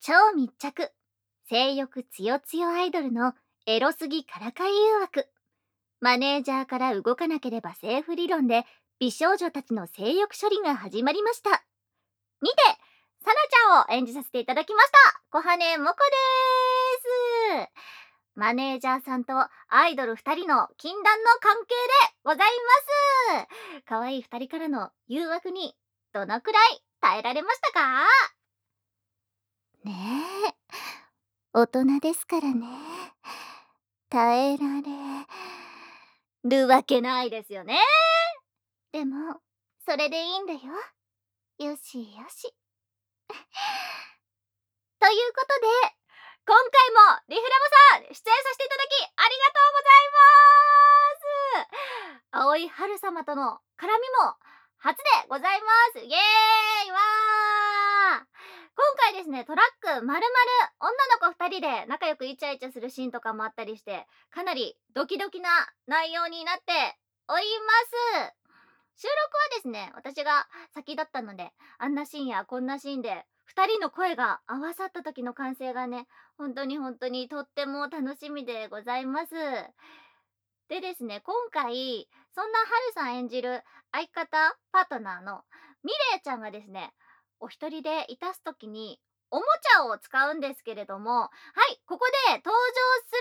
超密着、性欲つよつよアイドルのエロすぎからかい誘惑。マネージャーから動かなければセーフ理論で美少女たちの性欲処理が始まりました。にて、サナちゃんを演じさせていただきました、小羽もこです。マネージャーさんとアイドル2人の禁断の関係でございます。可愛い2人からの誘惑にどのくらい耐えられましたか？ねえ、大人ですからね。耐えられるわけないですよね。でも、それでいいんだよ。よしよし。ということで、今回もリフラボさん出演させていただきありがとうございます。青い春様との絡みも初でございます。イエーイわー。今回ですね、トラックまるまる女の子2人で仲良くイチャイチャするシーンとかもあったりして、かなりドキドキな内容になっております。収録はですね、私が先だったので、あんなシーンやこんなシーンで2人の声が合わさった時の歓声がね、本当にとっても楽しみでございます。でですね、今回そんなはるさん演じる相方パートナーのミレイちゃんがですね、お一人でいたす時におもちゃを使うんですけれども、はい、ここで登場す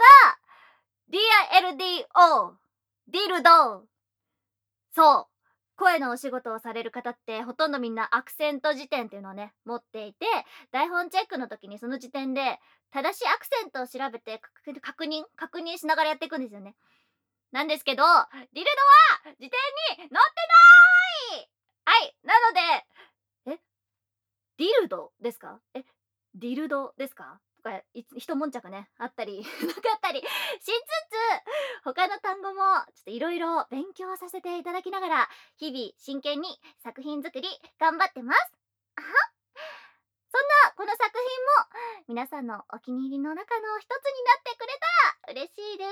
るのが DILDO ディルド。そう、声のお仕事をされる方ってほとんどみんなアクセント辞典っていうのをね持っていて、台本チェックの時にその時点で正しいアクセントを調べて確認しながらやっていくんですよね。なんですけど、ディルドは辞典に載ってない。はい、なので、ディルドですか？ディルドですか？とか一悶着ねあったりなかったりしつつ、他の単語もちょっといろいろ勉強させていただきながら、日々真剣に作品作り頑張ってます。あは、そんなこの作品も皆さんのお気に入りの中の一つになってくれたら嬉しいです。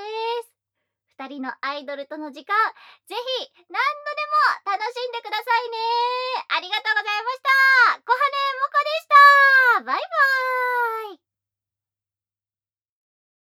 二人のアイドルとの時間、ぜひ何度でも楽しんでくださいね。ありがとうございます。